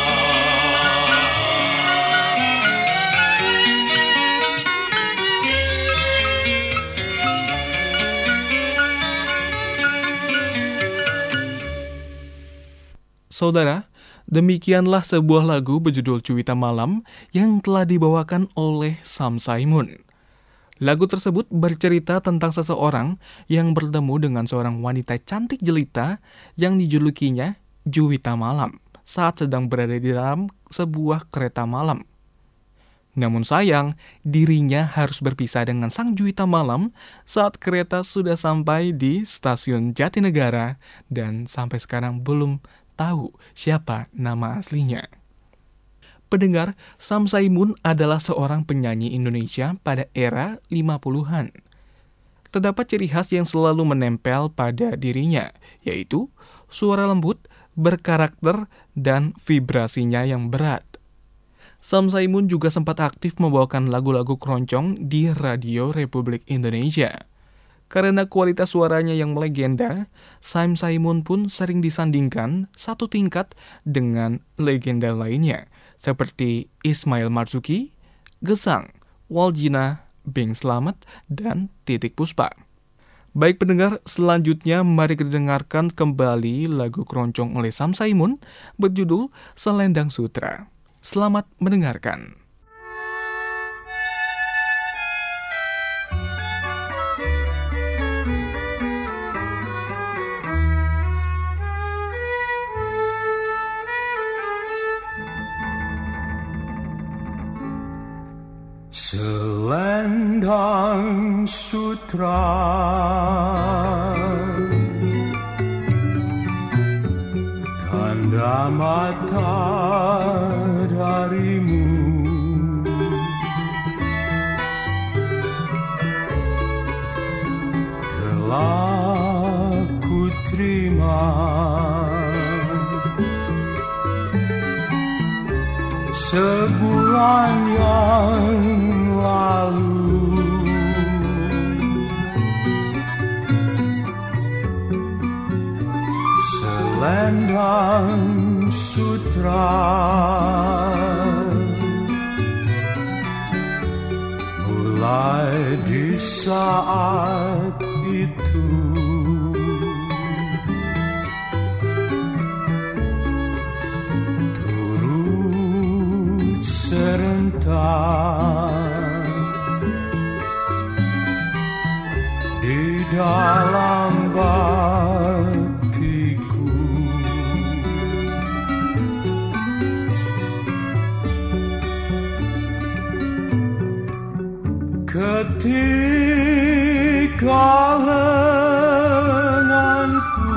Saudara, demikianlah sebuah lagu berjudul Cuita Malam yang telah dibawakan oleh Sam Simon. Lagu tersebut bercerita tentang seseorang yang bertemu dengan seorang wanita cantik jelita yang dijulukinya Juwita Malam saat sedang berada di dalam sebuah kereta malam. Namun sayang, dirinya harus berpisah dengan sang Juwita Malam saat kereta sudah sampai di stasiun Jatinegara dan sampai sekarang belum tahu siapa nama aslinya. Pendengar, Sam Simon adalah seorang penyanyi Indonesia pada era 50-an. Terdapat ciri khas yang selalu menempel pada dirinya, yaitu suara lembut, berkarakter, dan vibrasinya yang berat. Sam Simon juga sempat aktif membawakan lagu-lagu keroncong di Radio Republik Indonesia. Karena kualitas suaranya yang melegenda, Sam Simon pun sering disandingkan satu tingkat dengan legenda lainnya, seperti Ismail Marzuki, Gesang, Waljina, Bing Slamet, dan Titik Puspa. Baik pendengar, selanjutnya mari kita dengarkan kembali lagu keroncong oleh Sam Simon berjudul Selendang Sutra. Selamat mendengarkan. Selendang sutra tanda mata darimu, telah ku terima sebulan yang lalu. Selendang sutra mulai di saat itu turut serentak di dalam batiku. Ketika lenganku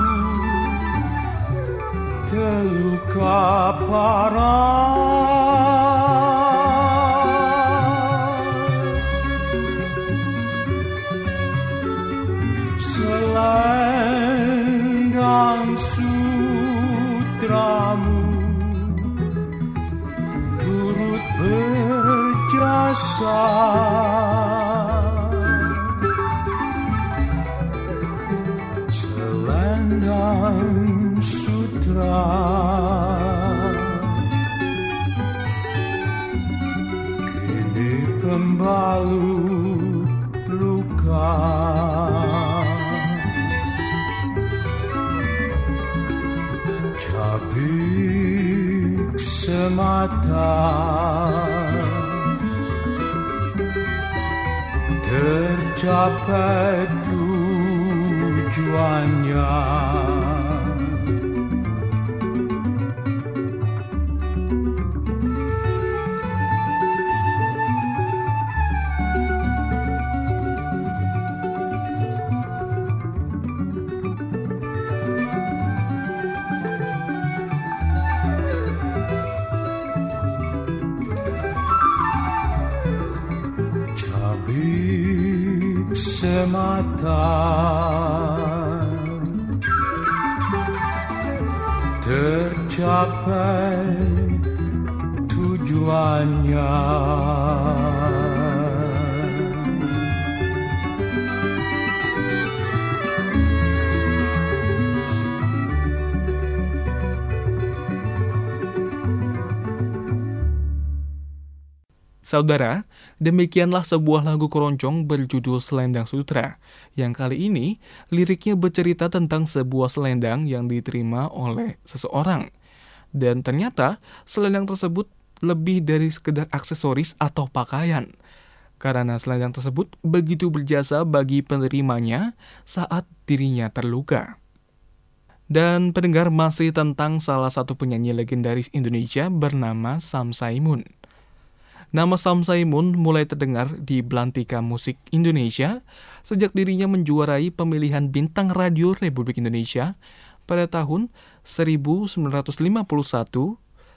terluka parah, selendang sutramu turut berjasa. Selendang sutra kini pembalut luka, cabik semata tercapai tujuannya. Cabik semata tercapai tujuannya. Saudara, demikianlah sebuah lagu keroncong berjudul Selendang Sutra, yang kali ini liriknya bercerita tentang sebuah selendang yang diterima oleh seseorang. Dan ternyata selendang tersebut lebih dari sekedar aksesoris atau pakaian, karena selendang tersebut begitu berjasa bagi penerimanya saat dirinya terluka. Dan pendengar, masih tentang salah satu penyanyi legendaris Indonesia bernama Sam Saimun. Nama Sam Saimun mulai terdengar di belantika musik Indonesia sejak dirinya menjuarai pemilihan Bintang Radio Republik Indonesia pada tahun 1951, 1952,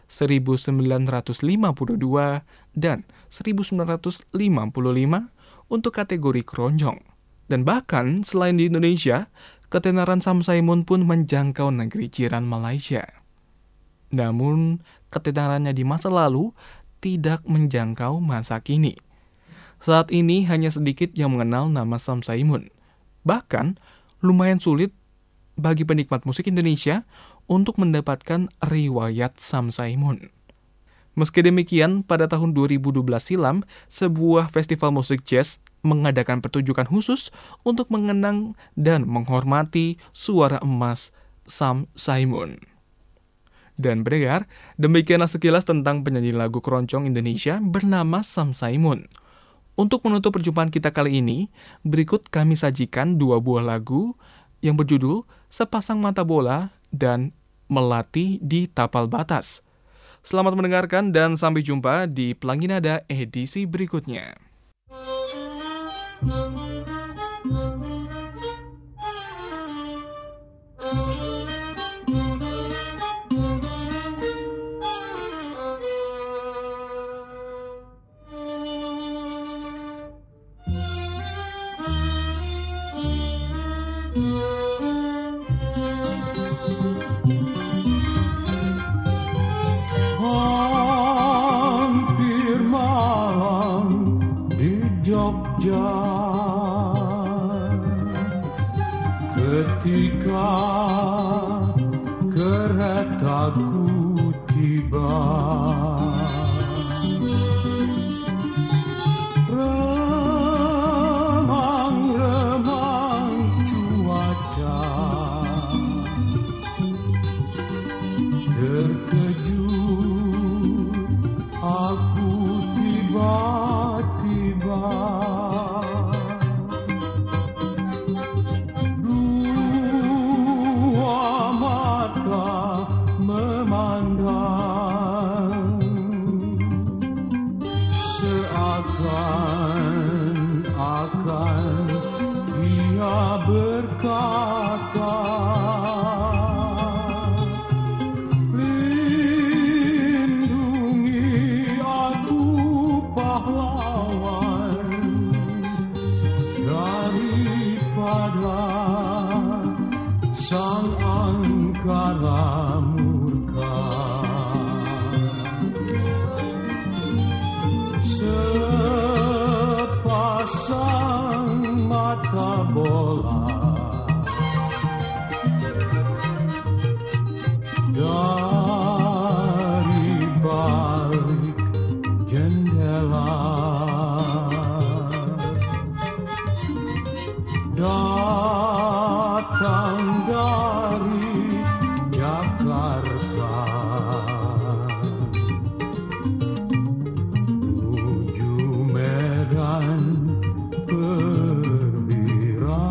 dan 1955 untuk kategori keroncong. Dan bahkan selain di Indonesia, ketenaran Sam Saimun pun menjangkau negeri jiran Malaysia. Namun, ketenarannya di masa lalu tidak menjangkau masa kini. Saat ini hanya sedikit yang mengenal nama Sam Saimun. Bahkan, lumayan sulit bagi penikmat musik Indonesia untuk mendapatkan riwayat Sam Saimun. Meski demikian, pada tahun 2012 silam, sebuah festival musik jazz mengadakan pertunjukan khusus untuk mengenang dan menghormati suara emas Sam Saimun. Dan pendengar, demikianlah sekilas tentang penyanyi lagu keroncong Indonesia bernama Sam Saimun. Untuk menutup perjumpaan kita kali ini, berikut kami sajikan dua buah lagu yang berjudul Sepasang Mata Bola dan Melati di Tapal Batas. Selamat mendengarkan dan sampai jumpa di Pelangi Nada edisi berikutnya. Hampir malam di Jogja, ketika keretaku tiba, remang-remang cuaca, terkejut aku tiba-tiba. Dua mata memandang, seakan-akan ia berkata, lindungi aku pahlawan daripada sang angkara murka. Sepasang mata bola dari balik jendela, datang dari Jakarta menuju Medan Perwira.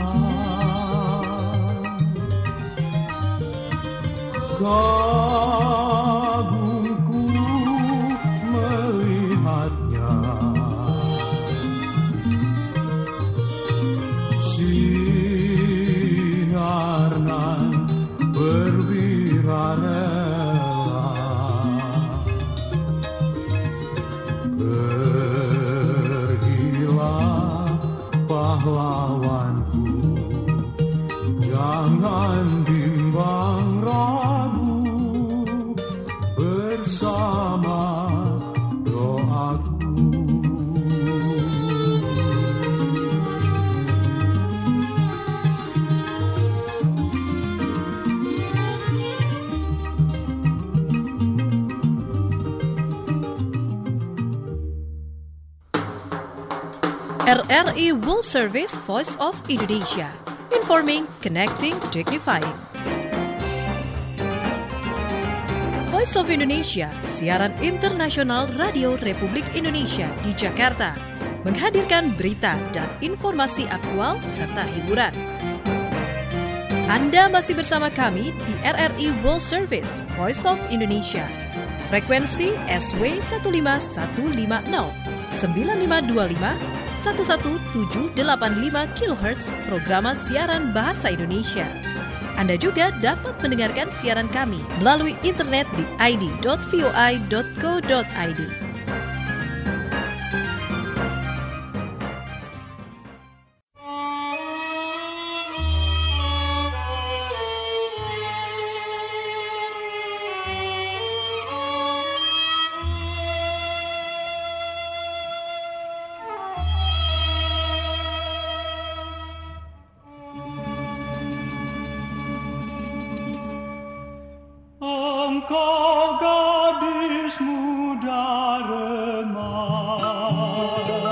Kagumku melihatnya, sinar nan perwira rela, pergilah pahlawanku, jangan bimbang ragu, bersama doaku. RRI World Service Voice of Indonesia. Informing, connecting, dignifying. Voice of Indonesia, siaran internasional Radio Republik Indonesia di Jakarta, menghadirkan berita dan informasi aktual serta hiburan. Anda masih bersama kami di RRI World Service Voice of Indonesia. Frekuensi SW 15150, 9525, 11785 kHz programa siaran bahasa Indonesia. Anda juga dapat mendengarkan siaran kami melalui internet di id.voi.co.id. Engkau gadis muda remaja,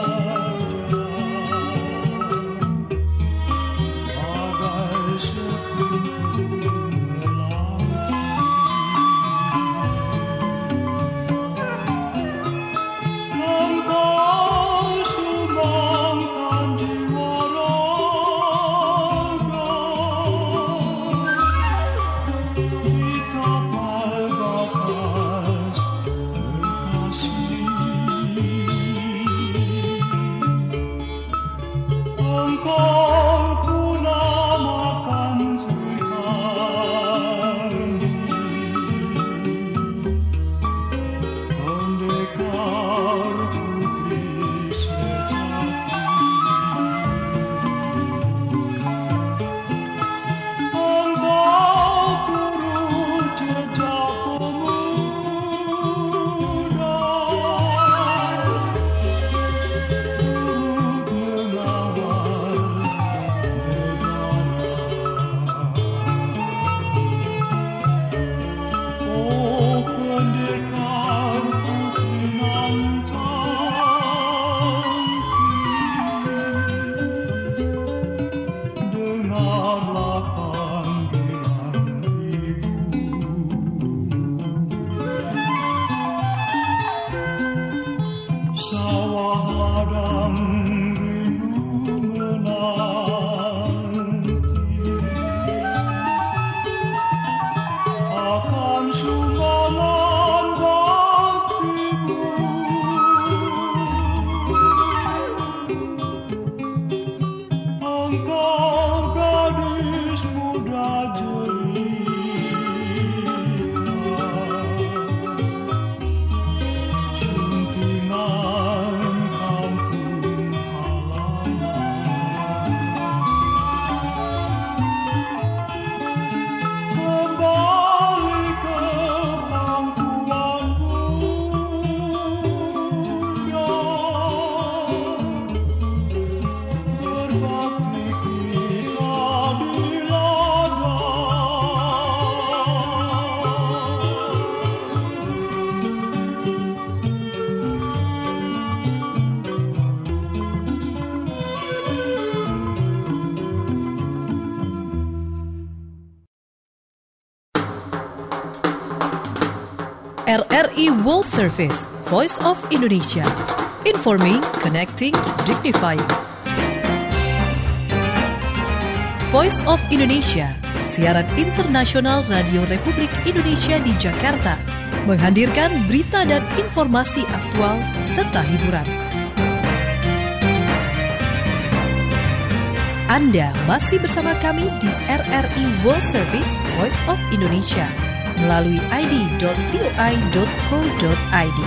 bagai sekuntum melati. Engkau sumbangkan jiwa raga di kapal batas berkasih. Engkau pun namakan Sri Kandi, pendekar putri sejati. Engkau turut jejak pemuda, turut menawar negara. Oh pendekar putri nan cantik, dengarlah panggilan ibu. Sawah ladang rindu menanti akan sumbangan baktimu. Engkau gadis muda jelita, suntingan kampung halaman. Kembali ke pangkuan bunda, berbakti kita di ladang. RRI World Service Voice of Indonesia. Informing, connecting, dignifying. Voice of Indonesia, siaran internasional Radio Republik Indonesia di Jakarta, menghadirkan berita dan informasi aktual serta hiburan. Anda masih bersama kami di RRI World Service Voice of Indonesia melalui id.voi.co.id.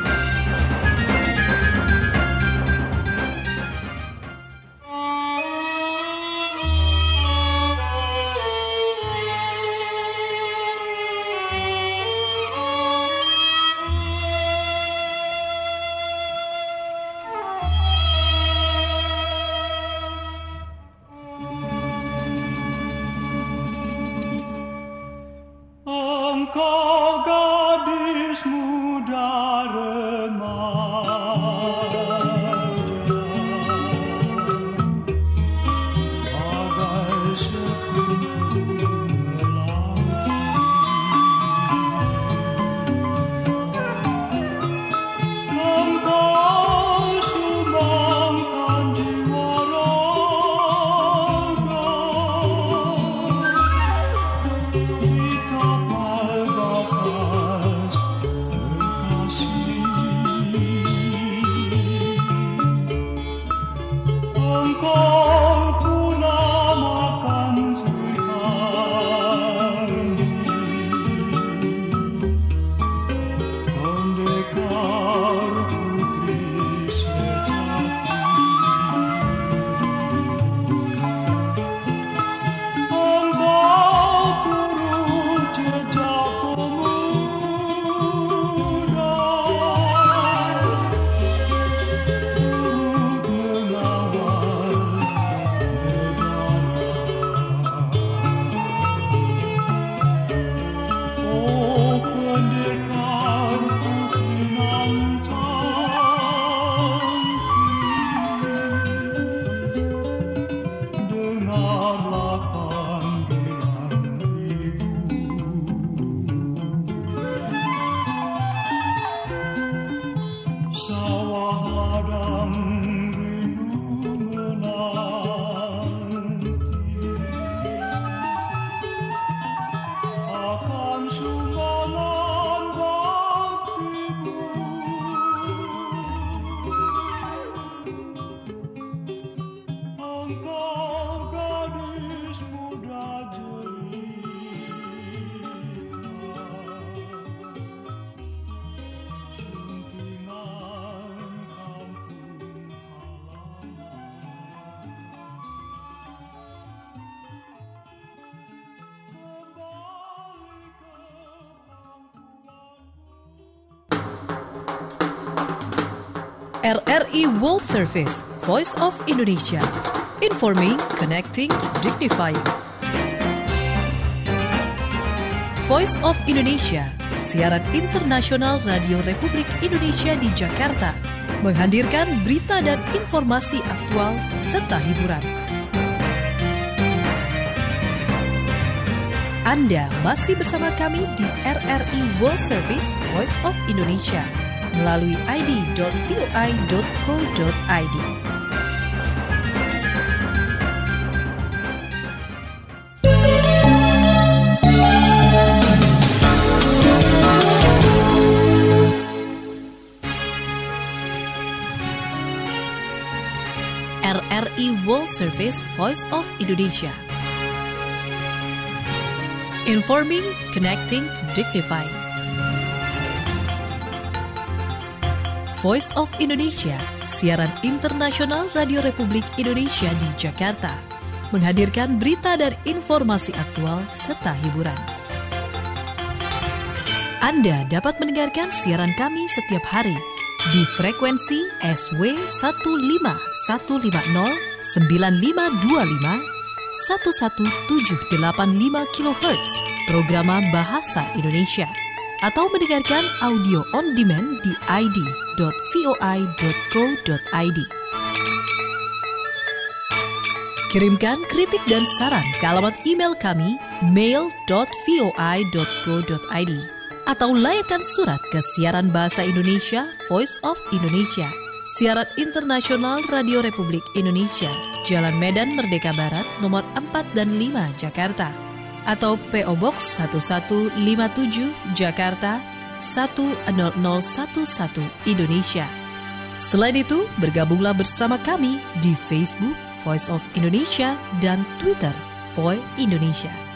Engkau gadis muda remaja, RRI World Service, Voice of Indonesia. Informing, connecting, dignifying. Voice of Indonesia, siaran internasional Radio Republik Indonesia di Jakarta, menghadirkan berita dan informasi aktual serta hiburan. Anda masih bersama kami di RRI World Service Voice of Indonesia melalui id.voi.co.id. RRI World Service Voice of Indonesia. Informing, connecting, dignifying. Voice of Indonesia, siaran internasional Radio Republik Indonesia di Jakarta, menghadirkan berita dan informasi aktual serta hiburan. Anda dapat mendengarkan siaran kami setiap hari di frekuensi SW 15150 9525 11785 kHz Programa Bahasa Indonesia, atau mendengarkan audio on demand di id.voi.co.id. Kirimkan kritik dan saran ke alamat email kami mail.voi.co.id atau layangkan surat ke siaran Bahasa Indonesia Voice of Indonesia, siaran internasional Radio Republik Indonesia, Jalan Medan Merdeka Barat, nomor 4 dan 5, Jakarta, atau PO Box 1157, Jakarta 10011, Indonesia. Selain itu, bergabunglah bersama kami di Facebook Voice of Indonesia dan Twitter Voi Indonesia.